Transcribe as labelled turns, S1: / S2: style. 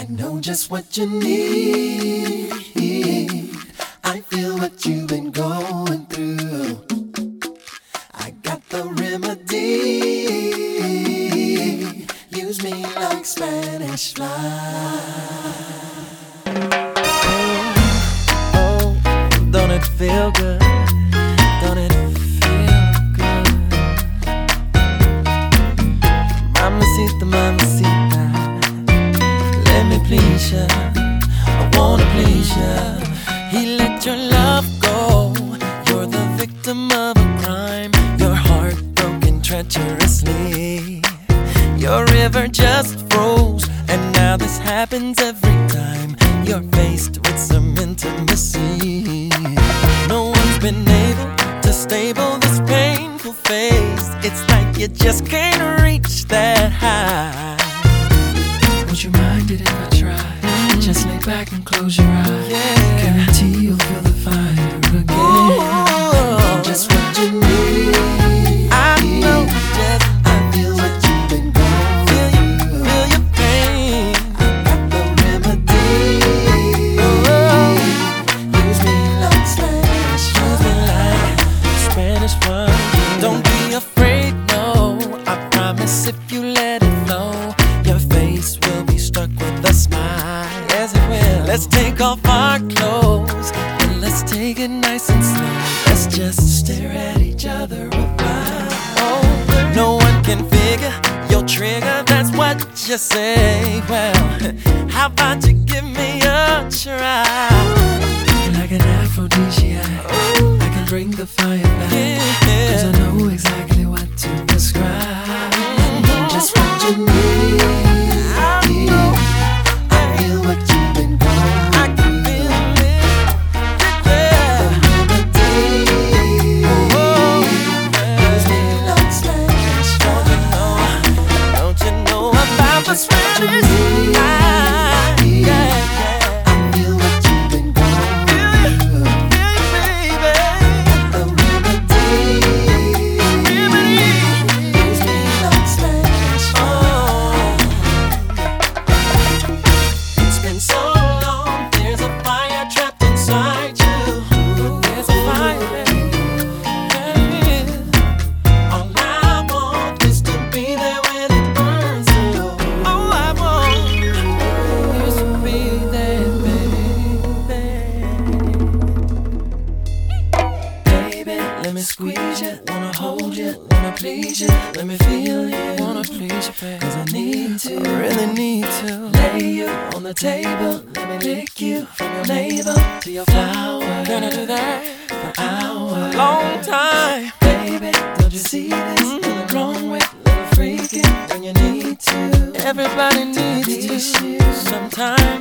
S1: know just what you need. I feel what you've been going through. I got the remedy. Use me like Spanish fly. Oh, don't it feel good? Don't it feel good? Mamacita, mamacita, let me please ya. I wanna please ya. He let your love go. You're the victim of a crime. Your heart broken treacherously. Your river just froze, and now this happens every time you're faced with some intimacy. No one's been able to stable this painful phase. It's like you just can't reach that high.
S2: Would you mind it if I try? Just lay back and close your eyes.
S1: Yeah.
S2: Guarantee you'll feel the fire again.
S1: Ooh, just what you need.
S2: I know just
S1: I feel what you've been going through.
S2: feel your pain.
S1: I got the remedy. Use me like Spanish wine.
S2: Spanish wine. Don't be afraid, no. I promise if you let it flow, your face will be struck with a smile.
S1: Yes, it will.
S2: Let's take off our clothes and let's take it nice and slow. Let's just stare at each other a while.
S1: Oh,
S2: No one can figure your trigger, that's what you say. Well, how about you give me a try?
S1: like an aphrodisiac, I can bring the fire back. Cause I know exactly what to prescribe. Just what you need. I feel what you've been going
S2: I can feel it. Yeah.
S1: Use me like Spanish wine.
S2: Don't you know about the Spanish line? Yeah.
S1: I feel what you've been going through.
S2: Baby.
S1: The remedy. Use me like Spanish wine.
S2: It's been so long, there's a fire trapped inside you. There's a fire, yeah. All I want is to be there when it burns low. All I want is to be there, baby.
S1: Baby, let me squeeze you. Wanna hold you, wanna please you. Let me feel you.
S2: Wanna please you, baby.
S1: Cause I need to.
S2: I really need to.
S1: Lay you on the table. Let me lick you from your navel to your flower.
S2: Gonna do that
S1: for hours.
S2: long time.
S1: Baby, don't you see this? Nothing wrong with little freaking when you need to.
S2: Everybody needs
S1: Tease
S2: to
S1: you.
S2: sometimes.